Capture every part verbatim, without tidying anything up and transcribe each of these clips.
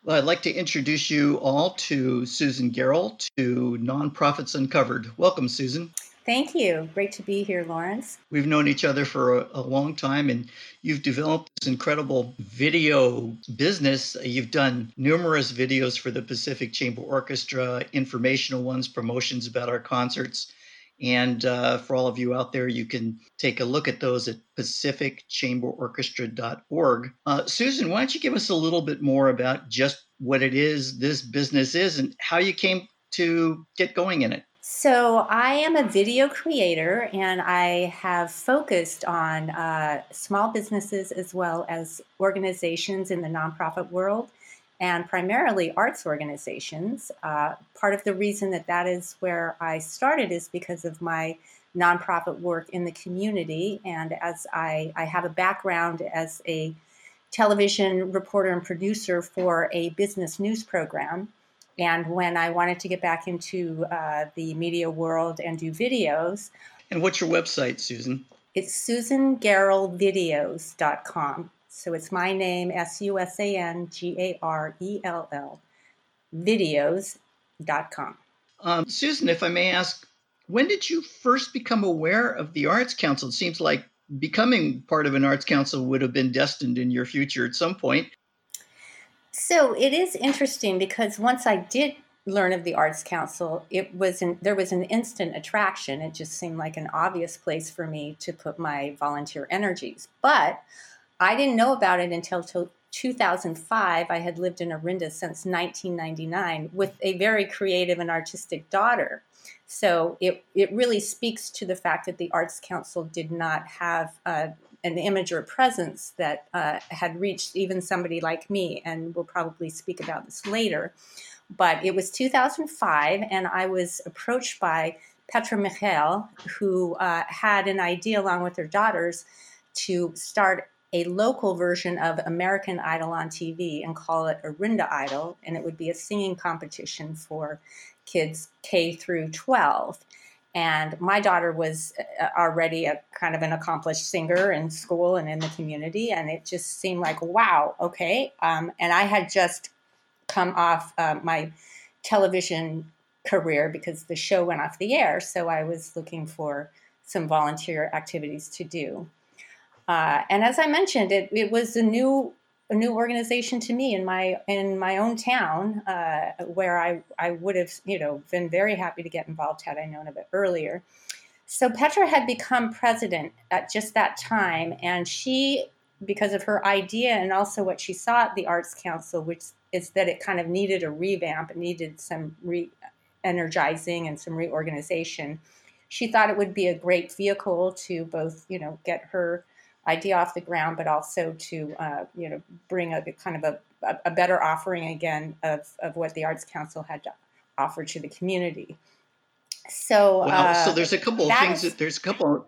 Well, I'd like to introduce you all to Susan Garrell to Nonprofits Uncovered. Welcome, Susan. Thank you. Great to be here, Lawrence. We've known each other for a, a long time, and you've developed this incredible video business. You've done numerous videos for the Pacific Chamber Orchestra, informational ones, promotions about our concerts. And uh, for all of you out there, you can take a look at those at pacific chamber orchestra dot org. Uh, Susan, why don't you give us a little bit more about just what it is this business is and how you came to get going in it? So I am a video creator, and I have focused on uh, small businesses as well as organizations in the nonprofit world, and primarily arts organizations. Uh, part of the reason that that is where I started is because of my nonprofit work in the community, and as I, I have a background as a television reporter and producer for a business news program. And when I wanted to get back into uh, the media world and do videos. And what's your website, Susan? It's susan garrell videos dot com. So it's my name, S U S A N G A R E L L, videos dot com. Um, Susan, if I may ask, when did you first become aware of the Arts Council? It seems like becoming part of an Arts Council would have been destined in your future at some point. So it is interesting because once I did learn of the Arts Council, it was an, there was an instant attraction. It just seemed like an obvious place for me to put my volunteer energies. But I didn't know about it until two thousand five. I had lived in Orinda since nineteen ninety-nine with a very creative and artistic daughter. So it, it really speaks to the fact that the Arts Council did not have uh, an image or presence that uh, had reached even somebody like me, and we'll probably speak about this later. But it was two thousand five, and I was approached by Petra Michel, who uh, had an idea along with her daughters to start a local version of American Idol on T V and call it Orinda Idol, and it would be a singing competition for kids K through twelve. And my daughter was already a kind of an accomplished singer in school and in the community. And it just seemed like, wow, okay. Um, and I had just come off uh, my television career because the show went off the air. So I was looking for some volunteer activities to do. Uh, and as I mentioned, it, it was a new a new organization to me in my in my own town, uh, where I, I would have, you know, been very happy to get involved had I known of it earlier. So Petra had become president at just that time, and she, because of her idea and also what she saw at the Arts Council, which is that it kind of needed a revamp, it needed some re-energizing and some reorganization. She thought it would be a great vehicle to both, you know, get her idea off the ground, but also to uh, you know bring a kind of a, a better offering again of, of what the Arts Council had to offer to the community. So, well, uh, so there's a couple of that things. is, That there's a couple.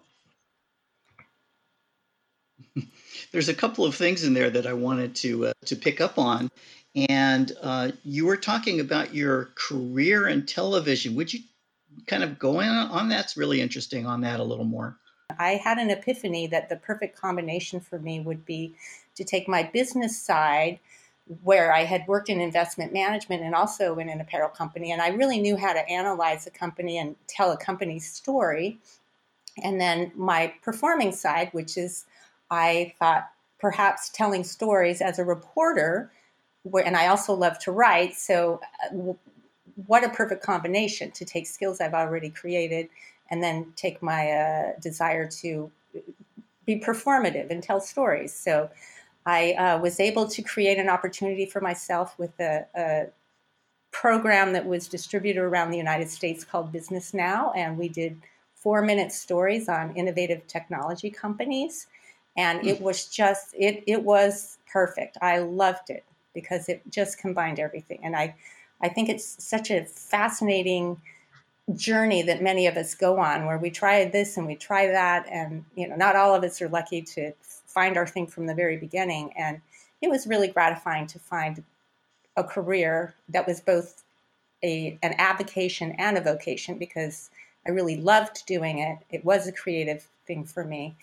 Of, there's a couple of things in there that I wanted to uh, to pick up on, and uh, you were talking about your career in television. Would you kind of go in on that? It's really interesting on that a little more. I had an epiphany that the perfect combination for me would be to take my business side, where I had worked in investment management and also in an apparel company, and I really knew how to analyze a company and tell a company's story. And then my performing side, which is, I thought, perhaps telling stories as a reporter, where, and I also love to write, so uh, what a perfect combination to take skills I've already created and then take my uh, desire to be performative and tell stories. So I uh, was able to create an opportunity for myself with a, a program that was distributed around the United States called Business Now, and we did four-minute stories on innovative technology companies. And it was just, it it was perfect. I loved it because it just combined everything. And I, I think it's such a fascinating journey that many of us go on, where we try this and we try that, and you know, not all of us are lucky to find our thing from the very beginning. And it was really gratifying to find a career that was both a an avocation and a vocation, because I really loved doing it. It was a creative thing for me,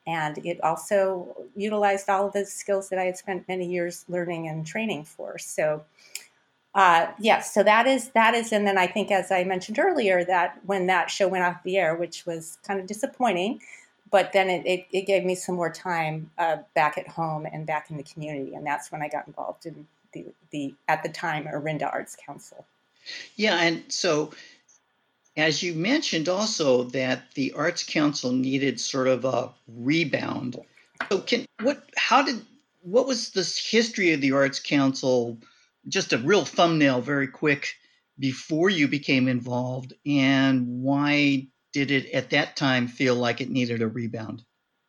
And it also utilized all of the skills that I had spent many years learning and training for. So, uh, yes, yeah, so that is, that is, and then I think, as I mentioned earlier, that when that show went off the air, which was kind of disappointing, but then it, it, it gave me some more time uh, back at home and back in the community. And that's when I got involved in the, the at the time, Orinda Arts Council. Yeah, and so as you mentioned also that the Arts Council needed sort of a rebound. So can what how did what was this history of the Arts Council? Just a real thumbnail, very quick, before you became involved, and why did it at that time feel like it needed a rebound?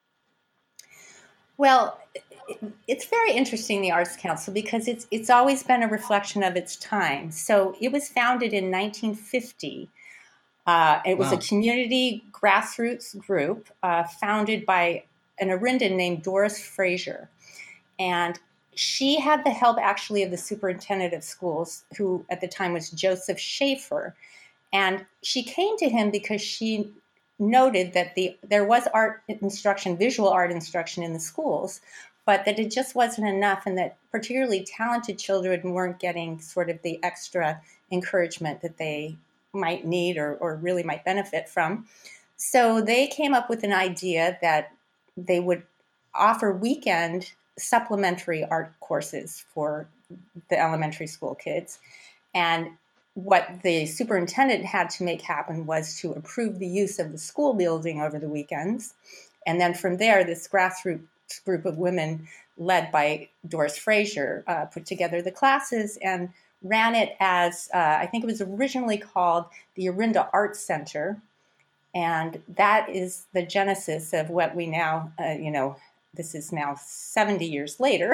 Well, it's very interesting, the Arts Council, because it's it's always been a reflection of its time. So it was founded in nineteen fifty. Uh, it was wow. a community grassroots group uh, founded by an Orindan named Doris Fraser. And she had the help, actually, of the superintendent of schools, who at the time was Joseph Schaefer. And she came to him because she noted that the there was art instruction, visual art instruction in the schools, but that it just wasn't enough, and that particularly talented children weren't getting sort of the extra encouragement that they might need or, or really might benefit from. So they came up with an idea that they would offer weekend supplementary art courses for the elementary school kids. And what the superintendent had to make happen was to approve the use of the school building over the weekends. And then from there, this grassroots group of women led by Doris Fraser uh, put together the classes and ran it as, uh, I think it was originally called the Orinda Arts Center. And that is the genesis of what we now, uh, you know, this is now seventy years later,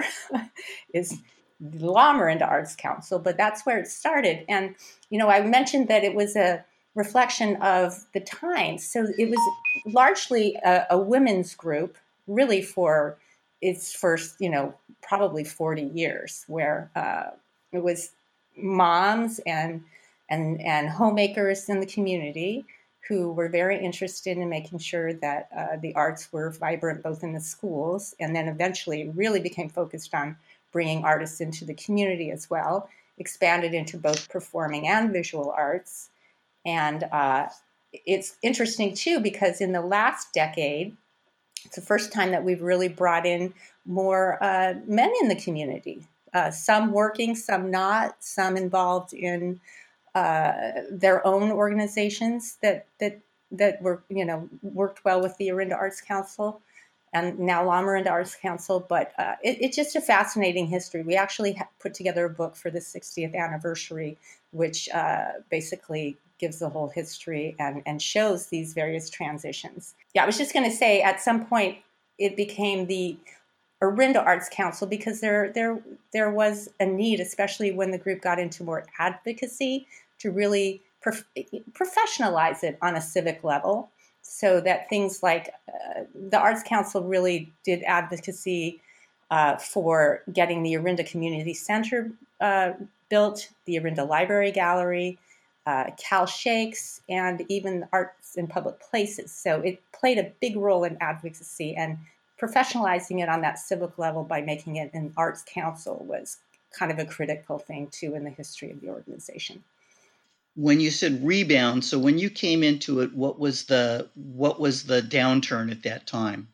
is the La Orinda Arts Council, but that's where it started. And, you know, I mentioned that it was a reflection of the times. So it was largely a, a women's group, really for its first, you know, probably forty years, where uh, it was moms and and and homemakers in the community who were very interested in making sure that uh, the arts were vibrant both in the schools, and then eventually really became focused on bringing artists into the community as well, expanded into both performing and visual arts. And uh, it's interesting too, because in the last decade, it's the first time that we've really brought in more uh, men in the community. Uh, some working, some not, some involved in uh, their own organizations that that that were, you know, worked well with the Orinda Arts Council, and now La Orinda Arts Council. But uh, it, it's just a fascinating history. We actually ha- put together a book for the sixtieth anniversary, which uh, basically gives the whole history and, and shows these various transitions. Yeah, I was just going to say, at some point, it became the Orinda Arts Council because there there there was a need, especially when the group got into more advocacy, to really prof- professionalize it on a civic level, so that things like uh, the Arts Council really did advocacy uh, for getting the Orinda Community Center uh, built, the Orinda Library Gallery, uh, Cal Shakes, and even arts in public places. So it played a big role in advocacy, and professionalizing it on that civic level by making it an arts council was kind of a critical thing too in the history of the organization. When you said rebound, so when you came into it, what was the what was the downturn at that time?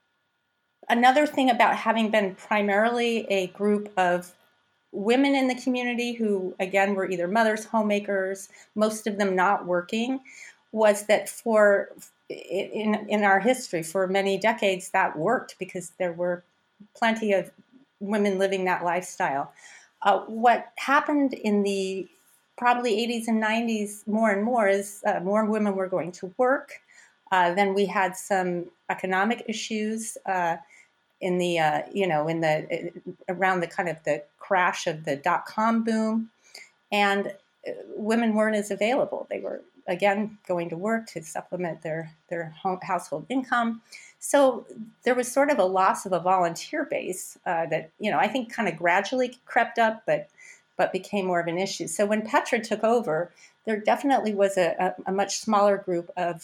Another thing about having been primarily a group of women in the community who, again, were either mothers, homemakers, most of them not working, was that for in in our history, for many decades, that worked because there were plenty of women living that lifestyle. Uh, what happened in the probably eighties and nineties more and more is uh, more women were going to work. Uh, then we had some economic issues uh, in the, uh, you know, in the around the kind of the crash of the dot-com boom, and women weren't as available. They were, again, going to work to supplement their their home, household income. So there was sort of a loss of a volunteer base uh, that, you know, I think kind of gradually crept up, but but became more of an issue. So when Petra took over, there definitely was a, a, a much smaller group of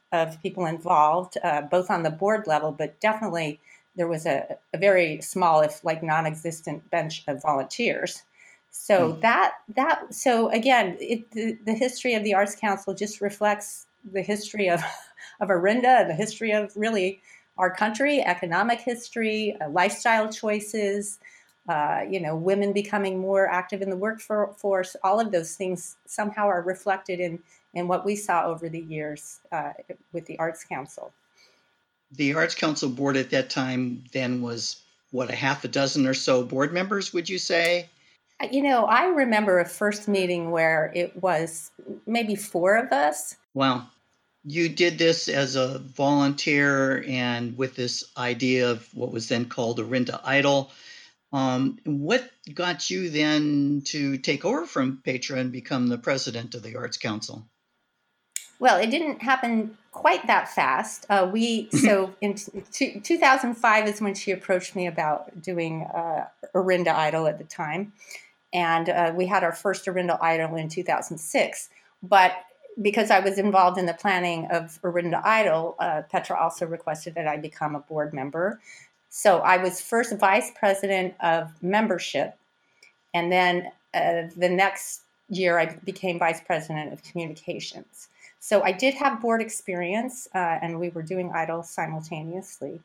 of people involved, uh, both on the board level, but definitely there was a, a very small, if like non-existent bench of volunteers. So mm. that, that, so again, it, the, the history of the Arts Council just reflects the history of, of Orinda and the history of really our country, economic history, uh, lifestyle choices, uh, you know, women becoming more active in the workforce. All of those things somehow are reflected in, in what we saw over the years uh, with the Arts Council. The Arts Council board at that time then was, what, a half a dozen or so board members, would you say? You know, I remember a first meeting where it was maybe four of us. Wow. You did this as a volunteer and with this idea of what was then called Orinda Idol. Um, what got you then to take over from Petra and become the president of the Arts Council? Well, it didn't happen quite that fast. Uh, we so in t- two thousand five is when she approached me about doing uh, Orinda Idol at the time, and uh, we had our first Orinda Idol in two thousand six. But because I was involved in the planning of Orinda Idol, uh, Petra also requested that I become a board member. So I was first vice president of membership, and then uh, the next year I became vice president of communications. So I did have board experience, uh, and we were doing Idol simultaneously.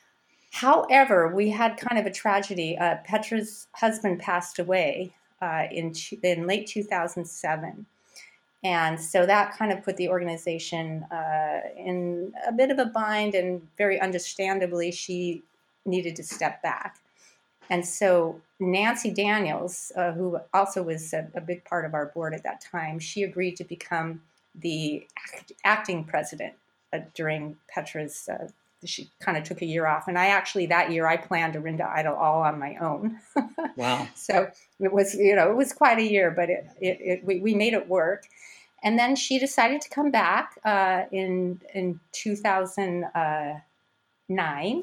However, we had kind of a tragedy. Uh, Petra's husband passed away uh, in, in late two thousand seven. And so that kind of put the organization uh, in a bit of a bind, and very understandably, she needed to step back. And so Nancy Daniels, uh, who also was a, a big part of our board at that time, she agreed to become the act, acting president uh, during Petra's, uh, she kind of took a year off. And I actually, that year, I planned Orinda Idol all on my own. Wow. So it was, you know, it was quite a year, but it, it, it we, we made it work. And then she decided to come back uh, in, in two thousand nine.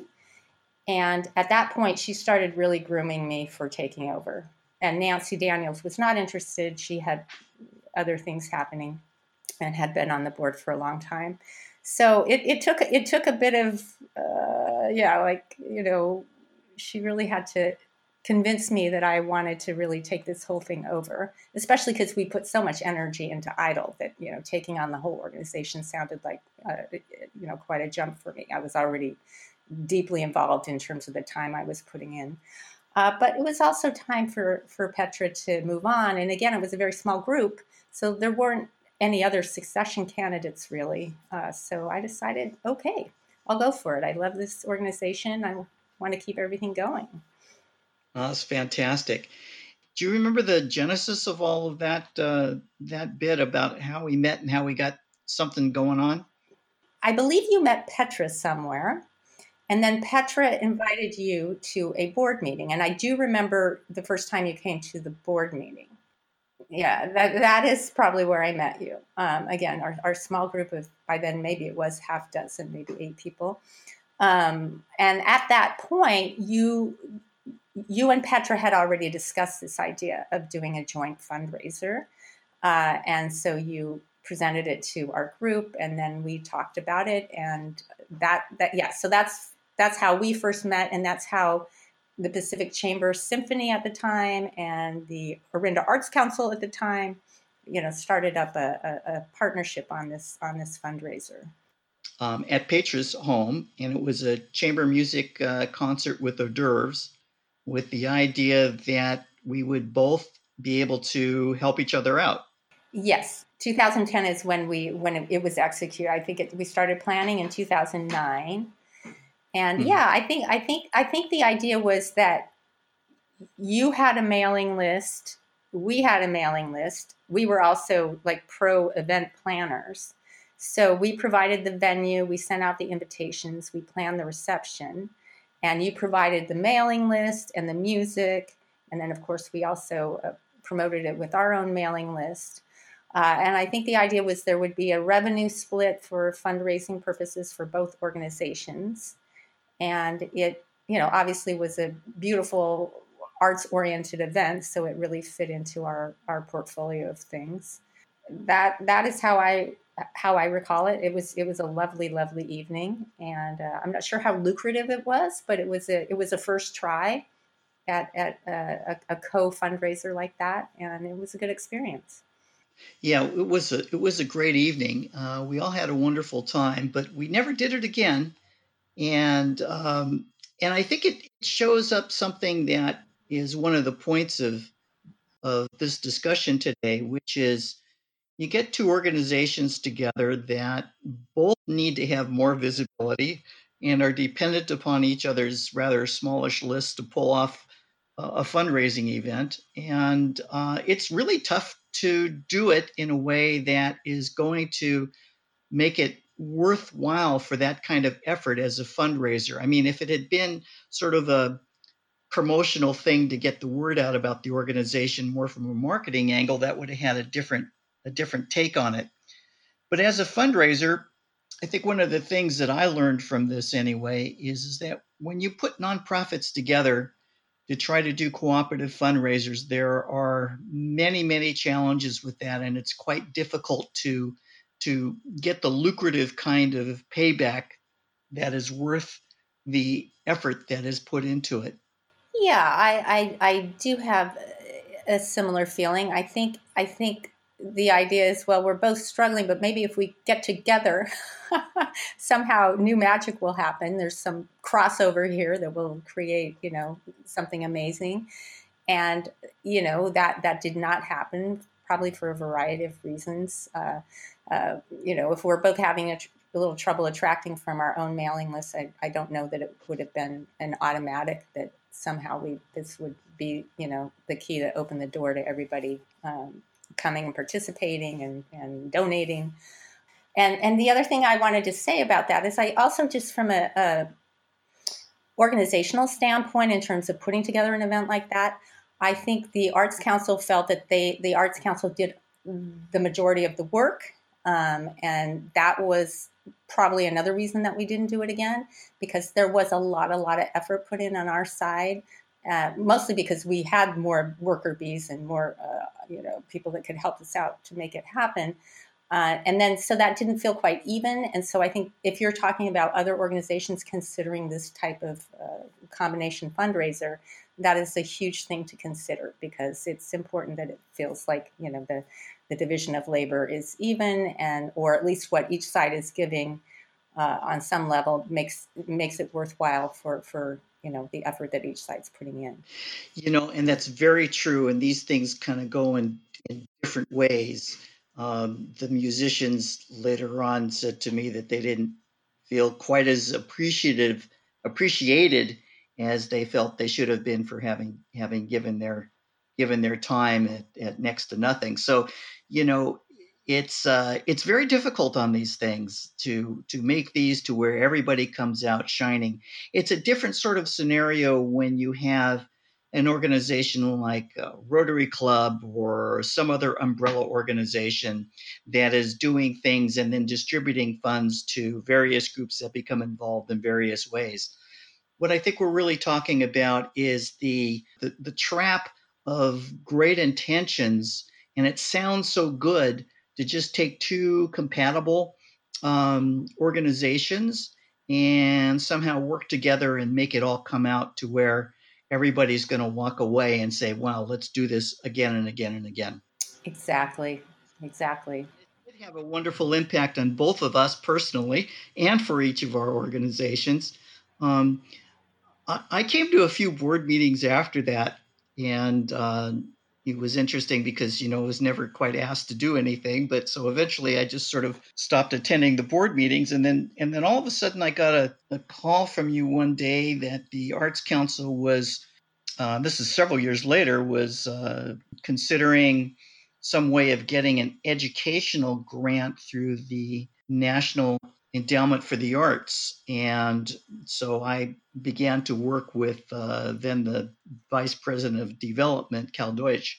And at that point, she started really grooming me for taking over. And Nancy Daniels was not interested. She had other things happening and had been on the board for a long time. So it, it took it took a bit of, uh, yeah, like, you know, she really had to convince me that I wanted to really take this whole thing over, especially because we put so much energy into Idol that, you know, taking on the whole organization sounded like, uh, you know, quite a jump for me. I was already deeply involved in terms of the time I was putting in. Uh, but it was also time for, for Petra to move on. And again, it was a very small group, so there weren't any other succession candidates really. Uh, so I decided, okay, I'll go for it. I love this organization. I want to keep everything going. Oh, that's fantastic. Do you remember the genesis of all of that, uh, that bit about how we met and how we got something going on? I believe you met Petra somewhere. And then Petra invited you to a board meeting. And I do remember the first time you came to the board meeting. Yeah, that that is probably where I met you. Um, again, our, our small group of, by then maybe it was half dozen, maybe eight people. Um, and at that point, you you and Petra had already discussed this idea of doing a joint fundraiser. Uh, and so you presented it to our group, and then we talked about it. And that, that yeah, so that's that's how we first met, and that's how the Pacific Chamber Symphony at the time and the Orinda Arts Council at the time, you know, started up a, a, a partnership on this on this fundraiser. Um, at Petra's home, and it was a chamber music uh, concert with hors d'oeuvres, with the idea that we would both be able to help each other out. Yes, two thousand ten is when we when it, it was executed. I think it, we started planning in two thousand nine. And mm-hmm. yeah, I think I think I think the idea was that you had a mailing list, we had a mailing list. We were also like pro event planners. So we provided the venue, we sent out the invitations, we planned the reception, and you provided the mailing list and the music. And then, of course, we also uh, promoted it with our own mailing list. Uh, and I think the idea was there would be a revenue split for fundraising purposes for both organizations. And it, you know, obviously was a beautiful arts-oriented event, so it really fit into our, our portfolio of things. That that is how I how I recall it, it was it was a lovely, lovely evening, and uh, I'm not sure how lucrative it was, but it was a it was a first try at at a, a co fundraiser like that, and it was a good experience. Yeah, it was a it was a great evening. Uh, we all had a wonderful time, but we never did it again. And um, and I think it shows up something that is one of the points of of this discussion today, which is you get two organizations together that both need to have more visibility and are dependent upon each other's rather smallish list to pull off a, a fundraising event. And uh, it's really tough to do it in a way that is going to make it worthwhile for that kind of effort as a fundraiser. I mean, if it had been sort of a promotional thing to get the word out about the organization more from a marketing angle, that would have had a different a different take on it. But as a fundraiser, I think one of the things that I learned from this anyway is, is that when you put nonprofits together to try to do cooperative fundraisers, there are many, many challenges with that, and it's quite difficult to to get the lucrative kind of payback that is worth the effort that is put into it. Yeah, I, I I do have a similar feeling. I think I think the idea is, well, we're both struggling, but maybe if we get together, somehow new magic will happen. There's some crossover here that will create, you know, something amazing. And you know that that did not happen, probably for a variety of reasons. Uh, uh, you know, if we're both having a, tr- a little trouble attracting from our own mailing list, I, I don't know that it would have been an automatic that somehow we this would be, you know, the key to open the door to everybody um, coming and participating and, and donating. And and the other thing I wanted to say about that is, I also, just from a, a organizational standpoint, in terms of putting together an event like that, I think the Arts Council felt that they the Arts Council did the majority of the work, um, and that was probably another reason that we didn't do it again, because there was a lot, a lot of effort put in on our side, uh, mostly because we had more worker bees and more, uh, you know, people that could help us out to make it happen. Uh, and then, so that didn't feel quite even. And so I think if you're talking about other organizations considering this type of uh, combination fundraiser, that is a huge thing to consider, because it's important that it feels like, you know, the, the division of labor is even, and or at least what each side is giving uh, on some level makes makes it worthwhile for, for, you know, the effort that each side's putting in. You know, and that's very true. And these things kind of go in, in different ways. Um, the musicians later on said to me that they didn't feel quite as appreciative, appreciated as they felt they should have been for having having given their given their time at, at next to nothing. So, you know, it's uh, it's very difficult on these things to to make these to where everybody comes out shining. It's a different sort of scenario when you have an organization like uh, Rotary Club or some other umbrella organization that is doing things and then distributing funds to various groups that become involved in various ways. What I think we're really talking about is the the, the trap of great intentions, and it sounds so good to just take two compatible um, organizations and somehow work together and make it all come out to where everybody's going to walk away and say, wow, let's do this again and again and again. Exactly. Exactly. It did have a wonderful impact on both of us personally and for each of our organizations. Um, I, I came to a few board meetings after that, and uh, it was interesting because, you know, I was never quite asked to do anything. But so eventually I just sort of stopped attending the board meetings. And then and then all of a sudden I got a, a call from you one day that the Arts Council was, uh, this is several years later, was uh, considering some way of getting an educational grant through the National Endowment for the Arts. And so I began to work with uh, then the Vice President of Development, Cal Deutsch,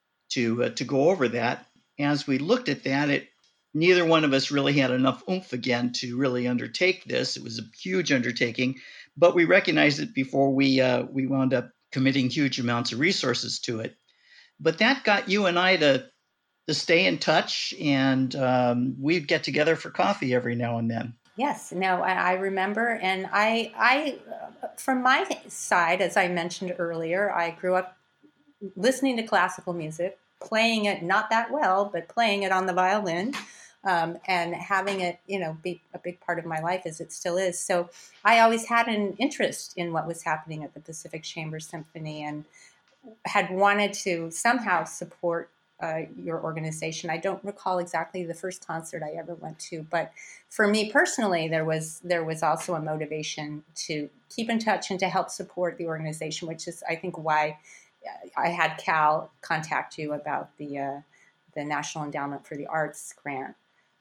to uh, to go over that. As we looked at that, it neither one of us really had enough oomph again to really undertake this. It was a huge undertaking, but we recognized it before we uh, we wound up committing huge amounts of resources to it. But that got you and I to to stay in touch, and um, we'd get together for coffee every now and then. Yes, no, I, I remember, and I, I, from my side, as I mentioned earlier, I grew up listening to classical music, playing it not that well, but playing it on the violin, um, and having it, you know, be a big part of my life as it still is. So I always had an interest in what was happening at the Pacific Chamber Symphony, and had wanted to somehow support uh, your organization. I don't recall exactly the first concert I ever went to, but for me personally, there was there was also a motivation to keep in touch and to help support the organization, which is, I think, why I had Cal contact you about the uh, the National Endowment for the Arts grant.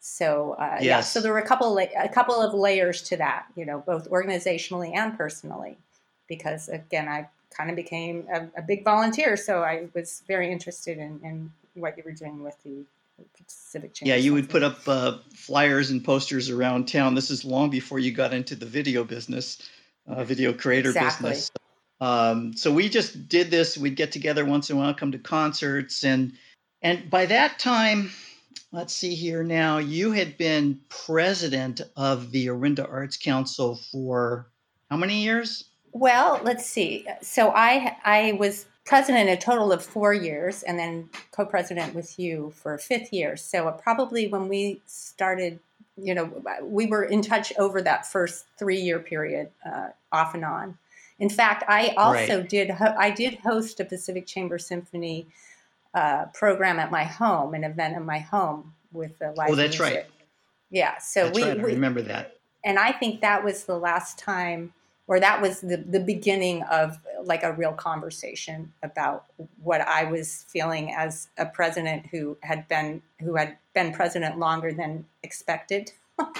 So uh, Yes. yeah, so there were a couple la- a couple of layers to that, you know, both organizationally and personally, because again, I kind of became a, a big volunteer, so I was very interested in, in what you were doing with the Pacific Chamber. Yeah, you Symphony. would put up uh, flyers and posters around town. This is long before you got into the video business, uh, video creator Exactly. business. Um, so we just did this. We'd get together once in a while, come to concerts, and and by that time, let's see here now, you had been president of the Orinda Arts Council for how many years? Well, let's see. So I I was president a total of four years, and then co-president with you for a fifth year. So probably when we started, you know, we were in touch over that first three-year period, uh, off and on. In fact, I also Right. did ho- I did host a Pacific Chamber Symphony uh, program at my home, an event in my home with the Oh, live that's right. music. Yeah. So That's we right. I we remember that. and I think that was the last time, or that was the, the beginning of like a real conversation about what I was feeling as a president who had been who had been president longer than expected,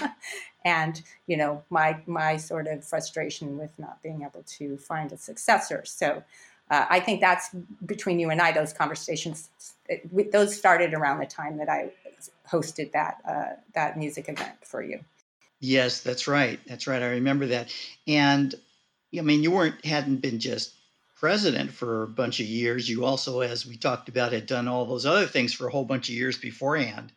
and you know my my sort of frustration with not being able to find a successor. So uh, I think that's between you and I. Those conversations, it, those started around the time that I hosted that uh, that music event for you. Yes, that's right. That's right. I remember that. And I mean, you weren't hadn't been just president for a bunch of years. You also, as we talked about, had done all those other things for a whole bunch of years beforehand.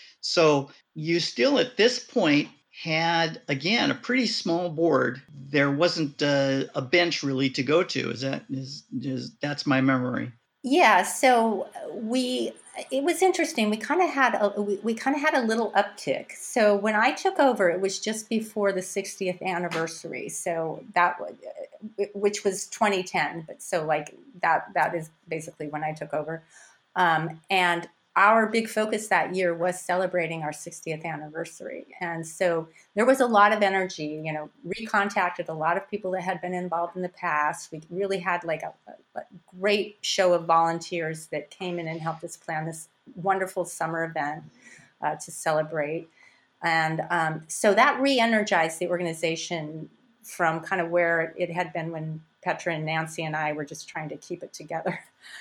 So you still at this point had, again, a pretty small board. There wasn't a, a bench really to go to. Is that is, is that's my memory? Yeah, so we it was interesting. We kind of had a we, we kind of had a little uptick. So when I took over, it was just before the sixtieth anniversary. So that was which was twenty ten, but so like that that is basically when I took over. Um, and our big focus that year was celebrating our sixtieth anniversary. And so there was a lot of energy, you know, recontacted a lot of people that had been involved in the past. We really had like a, a, a great show of volunteers that came in and helped us plan this wonderful summer event uh, to celebrate. And um, so that re-energized the organization from kind of where it had been when Petra and Nancy and I were just trying to keep it together.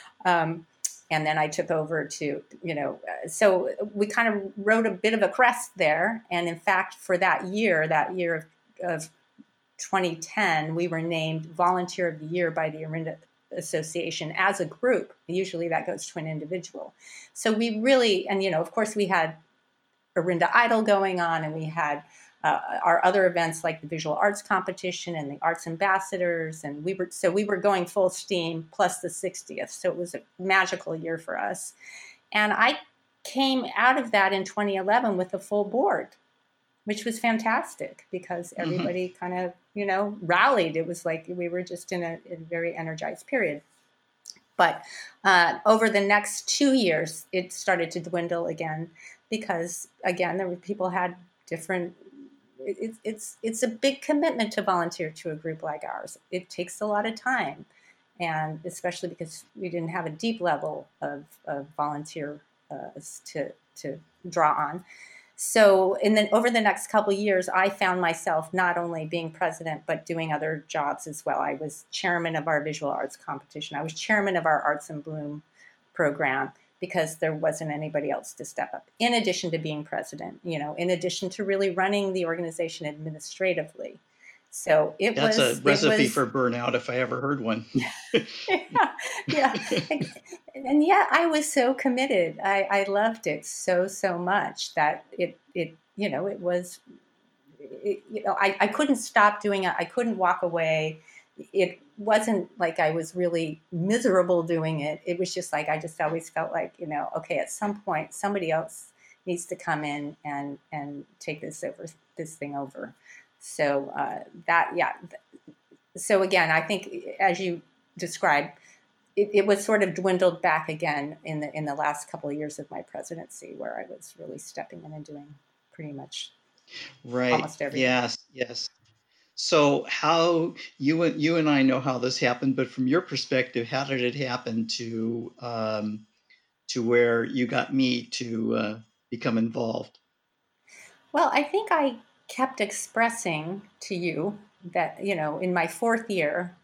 Um, and then I took over to, you know, uh, so we kind of rode a bit of a crest there. And in fact, for that year, that year of, of twenty ten, we were named Volunteer of the Year by the Orinda Association as a group. Usually that goes to an individual. So we really, and, you know, of course we had Orinda Idol going on, and we had uh, our other events like the visual arts competition and the arts ambassadors, and we were so we were going full steam plus the sixtieth. So it was a magical year for us. And I came out of that in twenty eleven with a full board, which was fantastic because everybody mm-hmm. kind of, you know, rallied. It was like we were just in a, in a very energized period. But uh, over the next two years, it started to dwindle again because, again, there were people had different. It, it's it's a big commitment to volunteer to a group like ours. It takes a lot of time, and especially because we didn't have a deep level of, of volunteer uh, to to draw on. So, in the, over the next couple of years, I found myself not only being president, but doing other jobs as well. I was chairman of our visual arts competition. I was chairman of our Arts in Bloom program because there wasn't anybody else to step up. In addition to being president, you know, in addition to really running the organization administratively. So it That's a was, it recipe was, for burnout if I ever heard one. yeah, yeah. And yet I was so committed. I, I loved it so, so much that it, it, you know, it was, it, you know, I, I couldn't stop doing it. I couldn't walk away. It wasn't like I was really miserable doing it. It was just like, I just always felt like, you know, okay, at some point somebody else needs to come in and, and take this over, this thing over. So uh, that, yeah. So again, I think as you described, it, it was sort of dwindled back again in the in the last couple of years of my presidency, where I was really stepping in and doing pretty much Right. almost everything. Yes. Yes. So how you and you and I know how this happened, but from your perspective, how did it happen to um, to where you got me to uh, become involved? Well, I think I kept expressing to you that, you know, in my fourth year,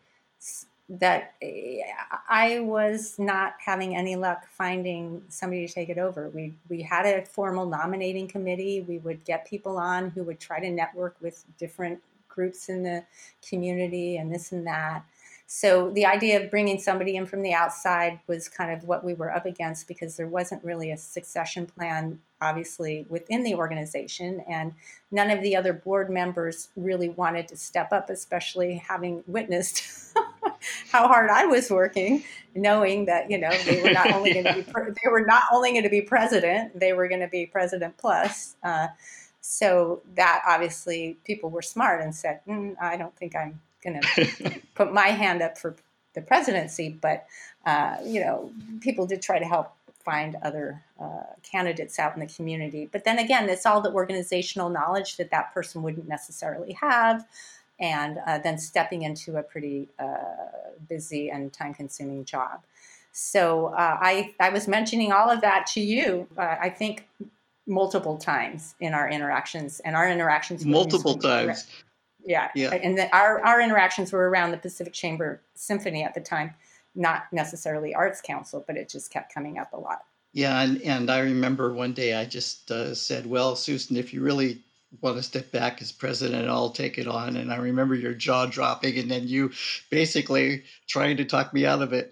that eh, I was not having any luck finding somebody to take it over. We we had a formal nominating committee. We would get people on who would try to network with different groups in the community and this and that. So the idea of bringing somebody in from the outside was kind of what we were up against, because there wasn't really a succession plan, obviously, within the organization. And none of the other board members really wanted to step up, especially having witnessed how hard I was working, knowing that, you know, they were not only going to be, they were not only going to be president, they were going to be president plus. Uh, so that obviously people were smart and said, mm, I don't think I'm going to put my hand up for the presidency. But, uh, you know, people did try to help find other uh, candidates out in the community. But then again, it's all the organizational knowledge that that person wouldn't necessarily have. And uh, then stepping into a pretty uh, busy and time-consuming job. So uh, I, I was mentioning all of that to you, uh, I think, multiple times in our interactions. And our interactions were Multiple usually, times. yeah, Yeah. and the, our, our interactions were around the Pacific Chamber Symphony at the time, not necessarily Arts Council, but it just kept coming up a lot. Yeah, and, and I remember one day I just uh, said, well, Susan, if you really want to step back as president, I'll take it on. And I remember your jaw dropping and then you basically trying to talk me out of it.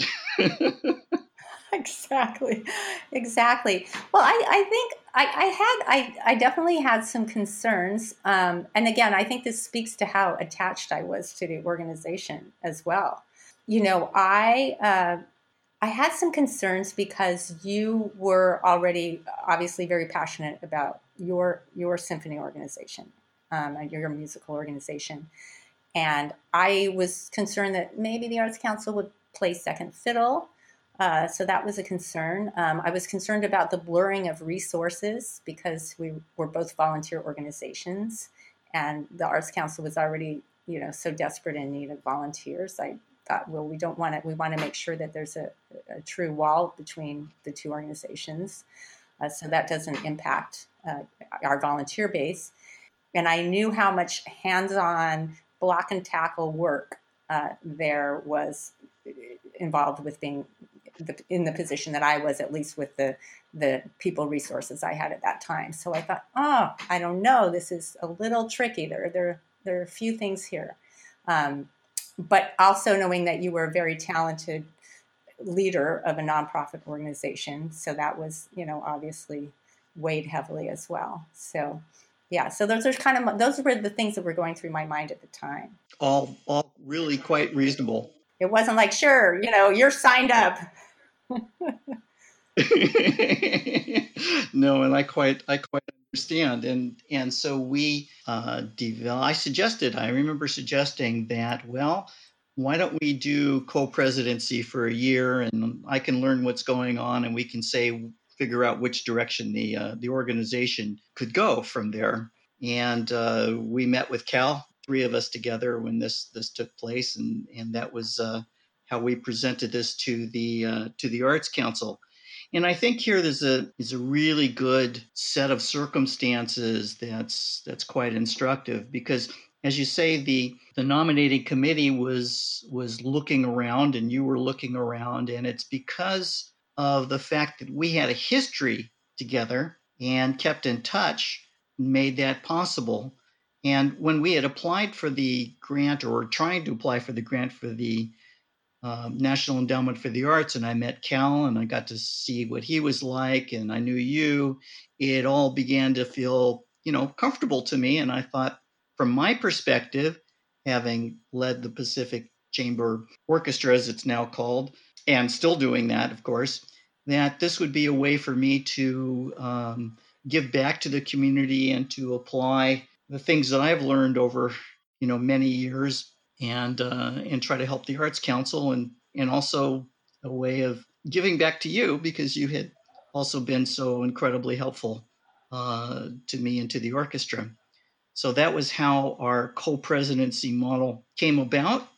Exactly. Exactly. Well, I, I think I, I had, I, I definitely had some concerns. Um, and again, I think this speaks to how attached I was to the organization as well. You know, I, uh, I had some concerns because you were already obviously very passionate about your your symphony organization, um, and your musical organization, and I was concerned that maybe the Arts Council would play second fiddle. Uh, so that was a concern. Um, I was concerned about the blurring of resources because we were both volunteer organizations, and the Arts Council was already, you know, so desperate in need of volunteers. I thought, well, we don't want to. We want to make sure that there's a, a true wall between the two organizations, uh, so that doesn't impact uh, our volunteer base. And I knew how much hands-on block and tackle work uh, there was involved with being the, in the position that I was, at least with the the people resources I had at that time. So I thought, oh, I don't know, this is a little tricky. There, there, there are a few things here. Um, but also knowing that you were a very talented leader of a nonprofit organization. So that was, you know, obviously weighed heavily as well. So, yeah, so those are kind of, those were the things that were going through my mind at the time. All, all really quite reasonable. It wasn't like, sure, you know, you're signed up. No, and I quite, I quite understand. And, and so we, uh, developed, I suggested, I remember suggesting that, well, why don't we do co-presidency for a year and I can learn what's going on and we can say, figure out which direction the, uh, the organization could go from there. And, uh, we met with Cal, three of us together when this, this took place. And, and that was, uh, how we presented this to the, uh, to the Arts Council. And I think here there's a is a really good set of circumstances that's that's quite instructive because, as you say, the the nominating committee was was looking around and you were looking around, and it's because of the fact that we had a history together and kept in touch, made that possible. And when we had applied for the grant, or were trying to apply for the grant for the um, National Endowment for the Arts, and I met Cal and I got to see what he was like, and I knew you, it all began to feel, you know, comfortable to me. And I thought, from my perspective, having led the Pacific Chamber Orchestra, as it's now called, and still doing that, of course, that this would be a way for me to um, give back to the community and to apply the things that I've learned over, you know, many years, and uh, and try to help the Arts Council, and and also a way of giving back to you, because you had also been so incredibly helpful uh, to me and to the orchestra. So that was how our co-presidency model came about.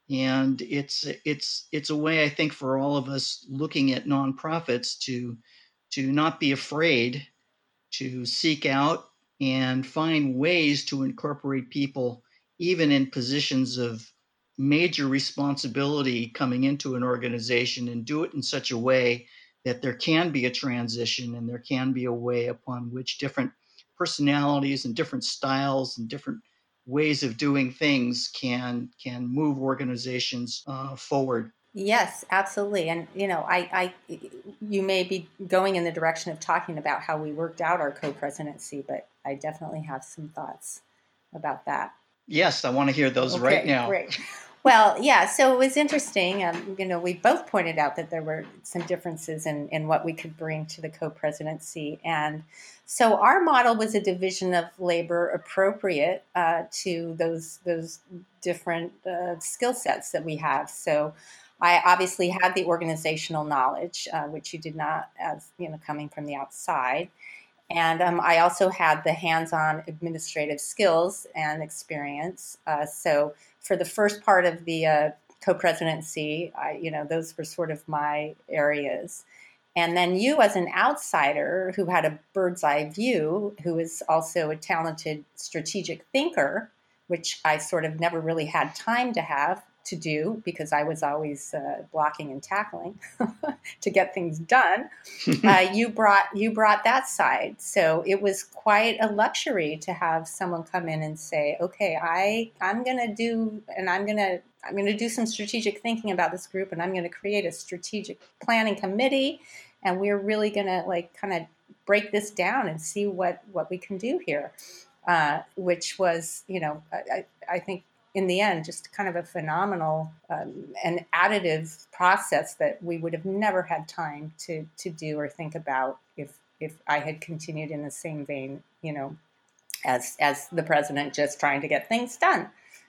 And it's it's it's a way, I think, for all of us looking at nonprofits to to not be afraid to seek out and find ways to incorporate people, even in positions of major responsibility coming into an organization, and do it in such a way that there can be a transition, and there can be a way upon which different personalities and different styles and different ways of doing things can can move organizations uh, forward. Yes, absolutely. And, you know, I, I, you may be going in the direction of talking about how we worked out our co-presidency, but I definitely have some thoughts about that. Yes, I want to hear those okay, right now. Great. Well, yeah, so it was interesting. Um, you know, we both pointed out that there were some differences in, in what we could bring to the co-presidency. And so our model was a division of labor appropriate uh, to those, those different uh, skill sets that we have. So I obviously had the organizational knowledge, uh, which you did not, as you know, coming from the outside. And um, I also had the hands-on administrative skills and experience. Uh, so for the first part of the uh, co-presidency, I, you know, those were sort of my areas. And then you, as an outsider who had a bird's eye view, who is also a talented strategic thinker, which I sort of never really had time to have to do because I was always uh, blocking and tackling to get things done. uh, you brought you brought that side, so it was quite a luxury to have someone come in and say, "Okay, I I'm gonna do, and I'm gonna I'm gonna do some strategic thinking about this group, and I'm gonna create a strategic planning committee, and we're really gonna like kind of break this down and see what what we can do here," uh, which was, you know, I, I think. in the end, just kind of a phenomenal um, and additive process that we would have never had time to to do or think about if if I had continued in the same vein, you know, as as the president, just trying to get things done.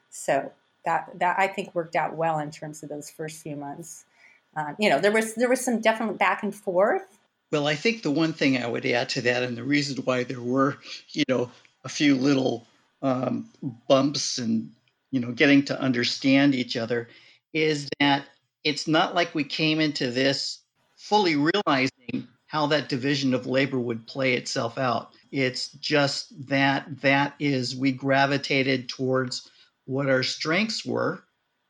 So that that I think worked out well in terms of those first few months. Um, you know, there was there was some definite back and forth. Well, I think the one thing I would add to that, and the reason why there were, you know, a few little um, bumps and, you know, getting to understand each other, is that it's not like we came into this fully realizing how that division of labor would play itself out. It's just that that is, we gravitated towards what our strengths were,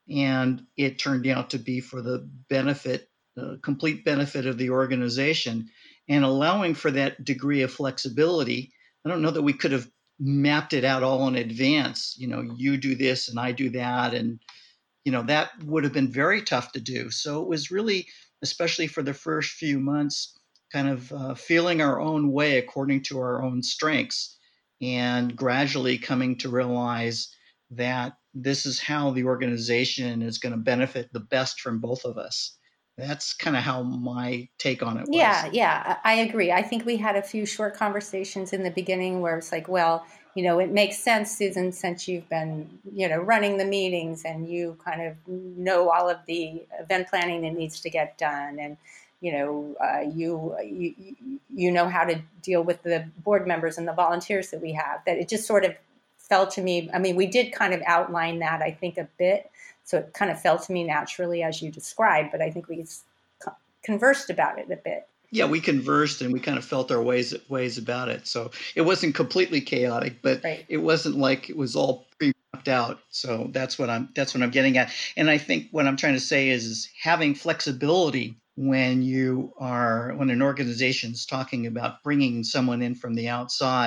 and it turned out to be for the benefit, the complete benefit of the organization, and allowing for that degree of flexibility. I don't know that we could have mapped it out all in advance. You know, you do this and I do that, and you know that would have been very tough to do. So it was really, especially for the first few months, kind of uh, feeling our own way according to our own strengths, and gradually coming to realize that this is how the organization is going to benefit the best from both of us. That's kind of how my take on it was. Yeah, yeah, I agree. I think we had a few short conversations in the beginning where it's like, well, you know, it makes sense, Susan, since you've been, you know, running the meetings and you kind of know all of the event planning that needs to get done, and you know, uh, you you you know how to deal with the board members and the volunteers that we have. That it just sort of fell to me. I mean, we did kind of outline that, I think, a bit. So it kind of fell to me naturally as you described, but I think we conversed about it a bit. Yeah, we conversed and we kind of felt our ways ways about it. So it wasn't completely chaotic, but right. It wasn't like it was all pre-mapped out. So that's what I'm that's what I'm getting at. And I think what I'm trying to say is, is having flexibility when you are when an organization's talking about bringing someone in from the outside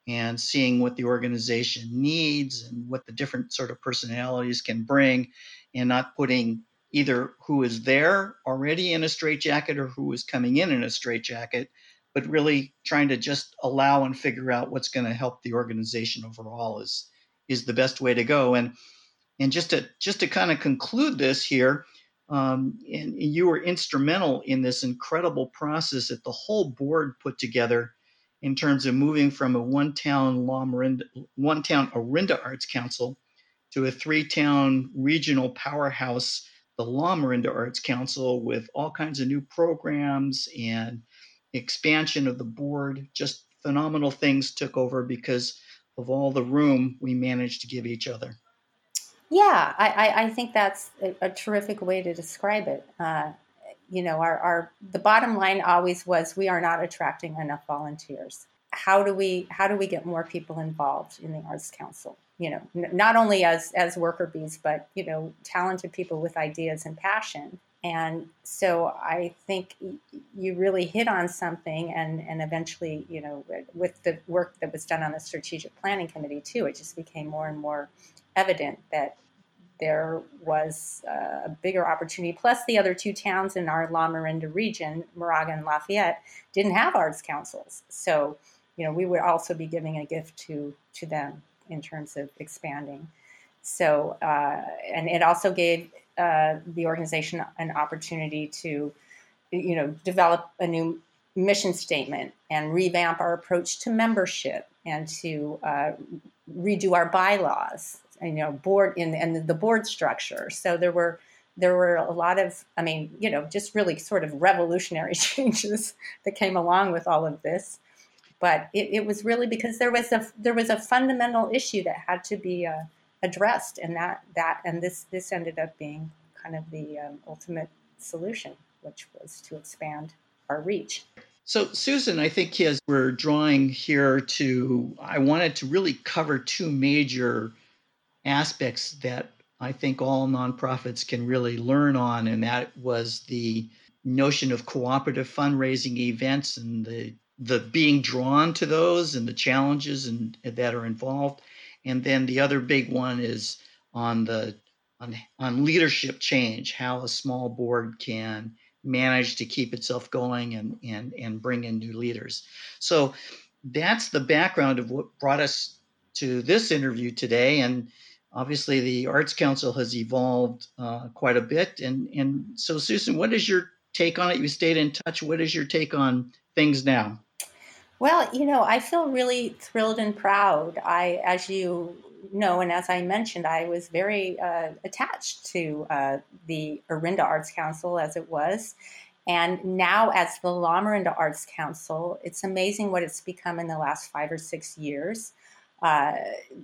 and seeing what the organization needs and what the different sort of personalities can bring, and not putting either who is there already in a straitjacket or who is coming in in a straitjacket, but really trying to just allow and figure out what's going to help the organization overall is is the best way to go. And and just to just to kind of conclude this here, um, and you were instrumental in this incredible process that the whole board put together in terms of moving from a one-town La Miranda, one-town Orinda Arts Council to a three-town regional powerhouse, the La Miranda Arts Council, with all kinds of new programs and expansion of the board. Just phenomenal things took over because of all the room we managed to give each other. Yeah, I, I, I think that's a, a terrific way to describe it. Uh, you know, our, our the bottom line always was we are not attracting enough volunteers. How do we how do we get more people involved in the Arts Council? You know, n- not only as as worker bees, but you know, talented people with ideas and passion. And so I think you really hit on something, and, and eventually, you know, with the work that was done on the strategic planning committee too, it just became more and more evident that there was uh, a bigger opportunity. Plus, the other two towns in our La Miranda region, Moraga and Lafayette, didn't have arts councils. So, you know, we would also be giving a gift to to them in terms of expanding. So, uh, and it also gave uh, the organization an opportunity to, you know, develop a new mission statement and revamp our approach to membership and to uh, redo our bylaws, and, you know, board in and the board structure. So there were there were a lot of, I mean, you know, just really sort of revolutionary changes that came along with all of this. But it, it was really because there was a there was a fundamental issue that had to be uh, addressed, and that that and this this ended up being kind of the um, ultimate solution, which was to expand our reach. So, Susan, I think as we're drawing here to, I wanted to really cover two major aspects that I think all nonprofits can really learn on, and that was the notion of cooperative fundraising events and the the being drawn to those and the challenges and that are involved. And then the other big one is on the on, on leadership change, how a small board can manage to keep itself going and and and bring in new leaders. So that's the background of what brought us to this interview today. And obviously the Arts Council has evolved uh, quite a bit. And, and so, Susan, what is your take on it? You stayed in touch. What is your take on things now? Well, you know, I feel really thrilled and proud. I, as you know, and as I mentioned, I was very uh, attached to uh, the Orinda Arts Council as it was. And now as the La Miranda Arts Council, it's amazing what it's become in the last five or six years. Uh,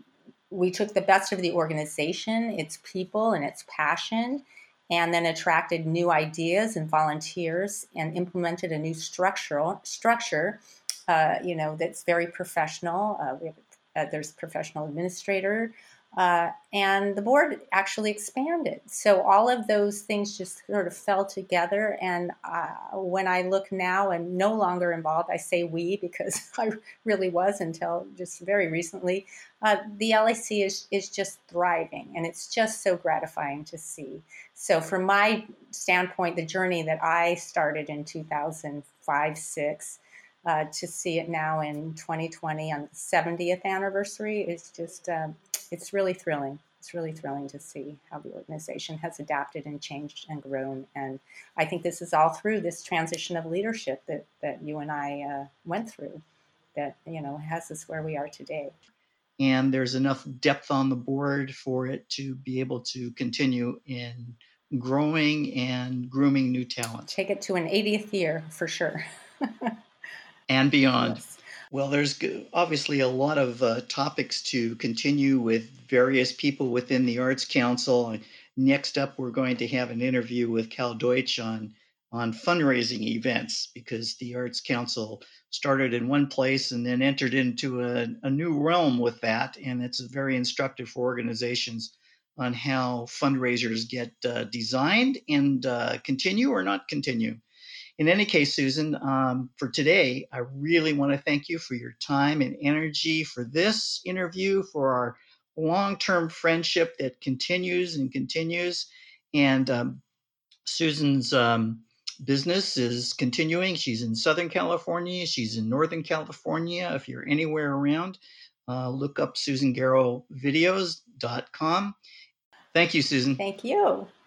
we took the best of the organization, its people and its passion, and then attracted new ideas and volunteers and implemented a new structural structure, uh, you know, that's very professional. Uh, we have, uh, there's a professional administrator, uh, and the board actually expanded. So all of those things just sort of fell together. And uh, when I look now and no longer involved, I say we because I really was until just very recently. Uh, the L A C is is just thriving, and it's just so gratifying to see. So from my standpoint, the journey that I started in two thousand five, six, uh, to see it now in twenty twenty on the seventieth anniversary is just, um, it's really thrilling. It's really thrilling to see how the organization has adapted and changed and grown. And I think this is all through this transition of leadership that, that you and I uh, went through that, you know, has us where we are today. And there's enough depth on the board for it to be able to continue in growing and grooming new talent. Take it to an eightieth year for sure. And beyond. Yes. Well, there's obviously a lot of uh, topics to continue with various people within the Arts Council. Next up, we're going to have an interview with Cal Deutsch on, on fundraising events, because the Arts Council started in one place and then entered into a, a new realm with that. And it's very instructive for organizations on how fundraisers get uh, designed and uh, continue or not continue. in any case, Susan, um, for today, I really want to thank you for your time and energy for this interview, for our long-term friendship that continues and continues. And um, Susan's um, business is continuing. She's in Southern California. She's in Northern California. If you're anywhere around, uh, look up susan garrow videos dot com. Thank you, Susan. Thank you.